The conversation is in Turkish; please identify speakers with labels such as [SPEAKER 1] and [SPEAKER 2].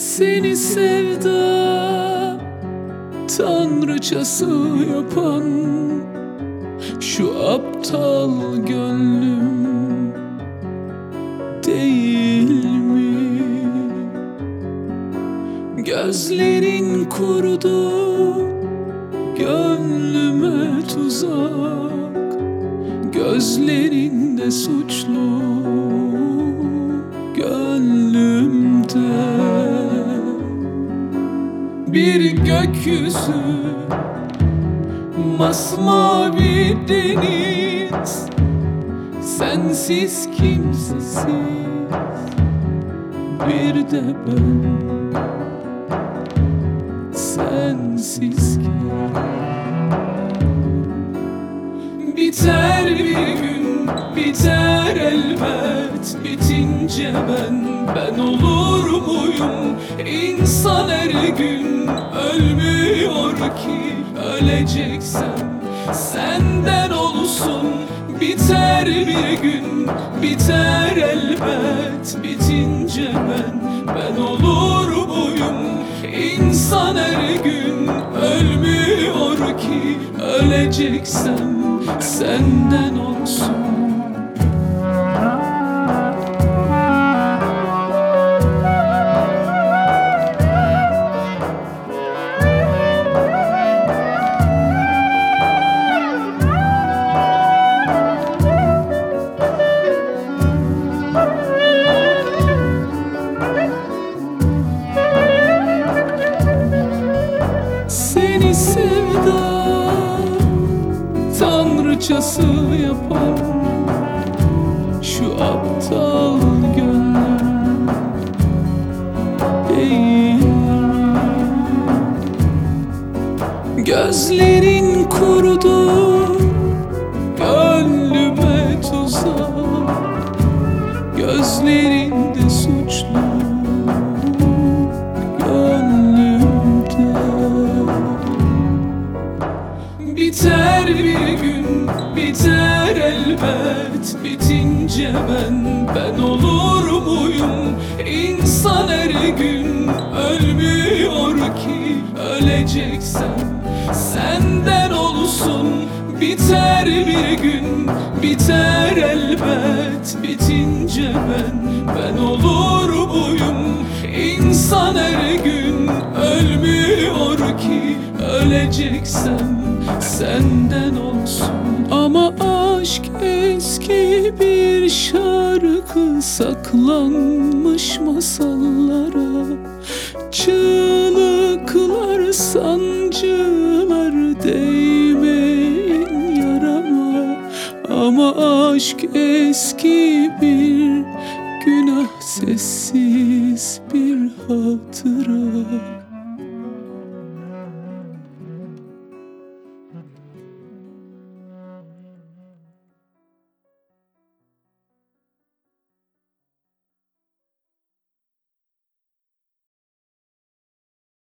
[SPEAKER 1] Seni sevda tanrıçası yapan şu aptal gönlüm değil mi? Gözlerin kurudu, gönlüme tuzak, gözlerinde suçlu, gönlümde bir gökyüzü, masmavi deniz, sensiz kimsesiz bir de ben sensizken. Biter bir gün, biter elbet, bitince ben olur muyum? İnsan her gün ölmüyor ki, öleceksem senden olsun. Biter bir gün, biter elbet, bitince ben olur muyum? İnsan her gün ölmüyor ki, öleceksem senden olsun. Seni sevda tanrıçası yapan şu aptal gönlüm değil mi? Gözlerin kurudu, gönlüme tuzak, gözlerinde suçlu, biter bir gün, biter elbet, bitince ben olur muyum? İnsan her gün ölmüyor ki, öleceksem senden olsun. Biter bir gün, biter elbet, bitince ben olur muyum? İnsan her gün ölmüyor ki, öleceksem senden olsun. Ama aşk eski bir şarkı, saklanmış masallara. Çığlıklar, sancılar, değmeyin yarama. Ama aşk eski bir günah, sessiz bir hatıra.